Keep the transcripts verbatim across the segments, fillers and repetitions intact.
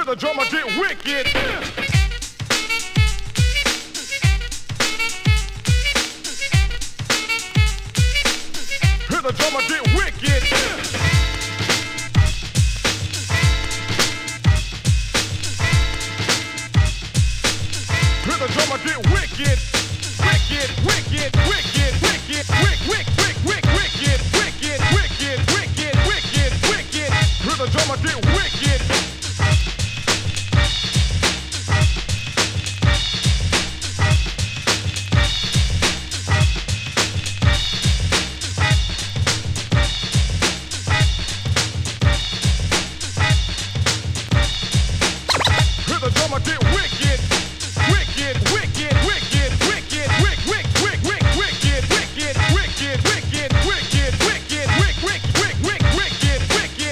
the drummer get wicked. Hear the drummer get wicked. Hear the drummer get wicked. Wicked, wicked, wicked, wicked, wick, wick, wick, wick, wicked, wicked, wicked, wicked, wicked, wicked. Hear the drummer get wicked. Hear the drummer get wicked. Wicked, wicked, wicked, wicked, wick, wick, wick, wick, wicked, wicked, wicked, wicked, wicked, wicked, wick, wick, wick, wick, wicked, wicked.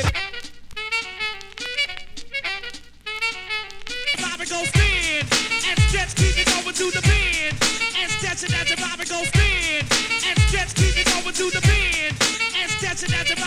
Bobby goes spin and stretch, keep it over to the bend and stretch it as the Bobby goes spin and stretch, keep it over to the bend and stretch it as the